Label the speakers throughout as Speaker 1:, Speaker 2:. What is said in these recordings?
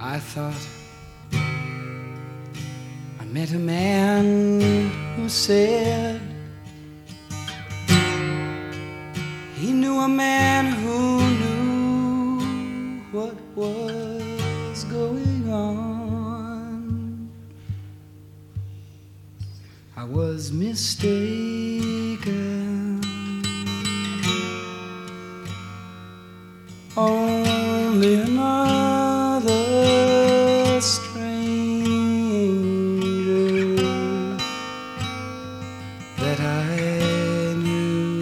Speaker 1: I thought I met a man who said he knew a man who knew what was going on. I was mistaken. Only another stranger that I knew.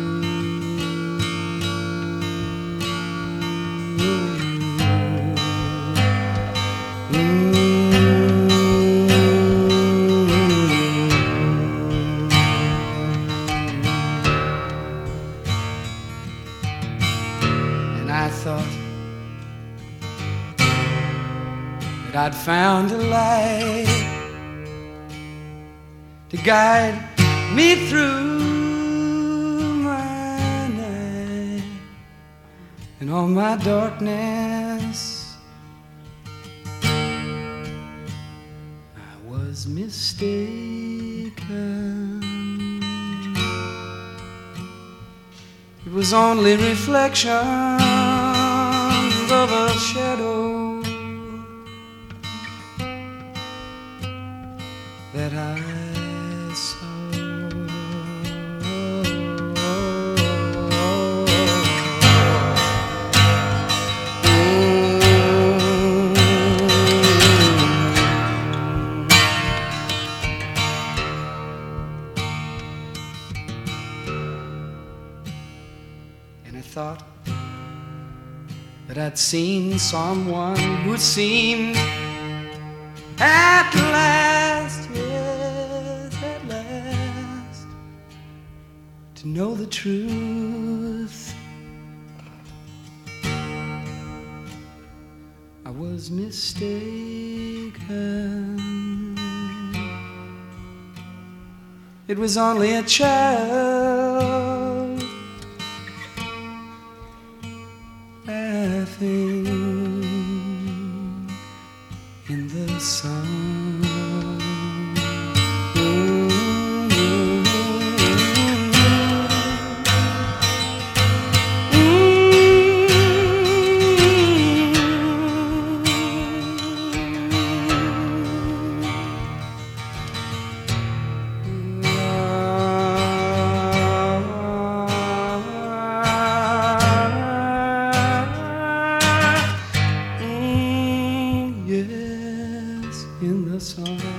Speaker 1: And I thought that I'd found a light to guide me through my night and all my darkness. I was mistaken. It was only reflections of a shadow that I saw. And I thought that I'd seen someone who seemed at last, yes, at last, to know the truth. I was mistaken. It was only a child laughing in the sun. Yes, in the sun.